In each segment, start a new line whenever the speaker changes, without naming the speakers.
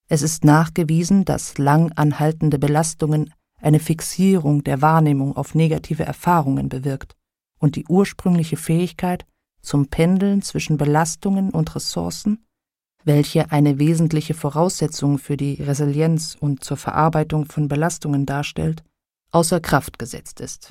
Es ist nachgewiesen, dass lang anhaltende Belastungen eine Fixierung der Wahrnehmung auf negative Erfahrungen bewirkt und die ursprüngliche Fähigkeit zum Pendeln zwischen Belastungen und Ressourcen, welche eine wesentliche Voraussetzung für die Resilienz und zur Verarbeitung von Belastungen darstellt, außer Kraft gesetzt ist.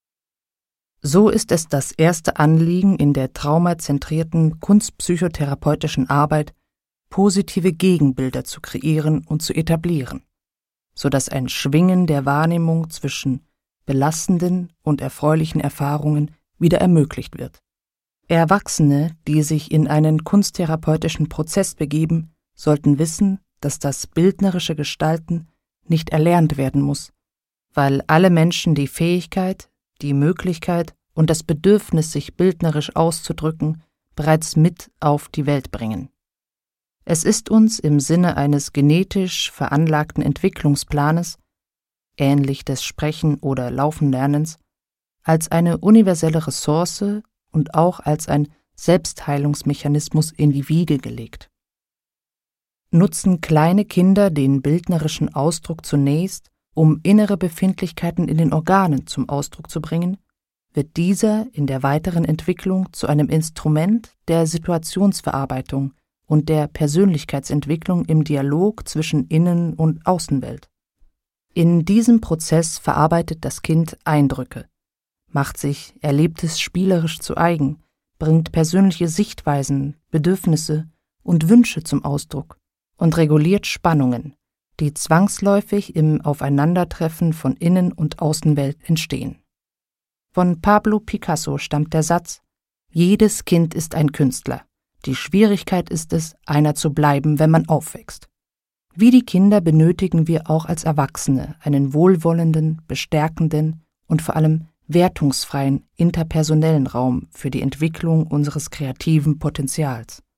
So ist es das erste Anliegen in der traumazentrierten kunstpsychotherapeutischen Arbeit, positive Gegenbilder zu kreieren und zu etablieren, sodass ein Schwingen der Wahrnehmung zwischen belastenden und erfreulichen Erfahrungen wieder ermöglicht wird. Erwachsene, die sich in einen kunsttherapeutischen Prozess begeben, sollten wissen, dass das bildnerische Gestalten nicht erlernt werden muss, weil alle Menschen die Fähigkeit, die Möglichkeit und das Bedürfnis, sich bildnerisch auszudrücken, bereits mit auf die Welt bringen. Es ist uns im Sinne eines genetisch veranlagten Entwicklungsplanes, ähnlich des Sprechen- oder Laufenlernens, als eine universelle Ressource und auch als ein Selbstheilungsmechanismus in die Wiege gelegt. Nutzen kleine Kinder den bildnerischen Ausdruck zunächst, um innere Befindlichkeiten in den Organen zum Ausdruck zu bringen, wird dieser in der weiteren Entwicklung zu einem Instrument der Situationsverarbeitung und der Persönlichkeitsentwicklung im Dialog zwischen Innen- und Außenwelt. In diesem Prozess verarbeitet das Kind Eindrücke, macht sich Erlebtes spielerisch zu eigen, bringt persönliche Sichtweisen, Bedürfnisse und Wünsche zum Ausdruck und reguliert Spannungen, die zwangsläufig im Aufeinandertreffen von Innen- und Außenwelt entstehen. Von Pablo Picasso stammt der Satz: Jedes Kind ist ein Künstler. Die Schwierigkeit ist es, einer zu bleiben, wenn man aufwächst. Wie die Kinder benötigen wir auch als Erwachsene einen wohlwollenden, bestärkenden und vor allem wertungsfreien interpersonellen Raum für die Entwicklung unseres kreativen Potenzials.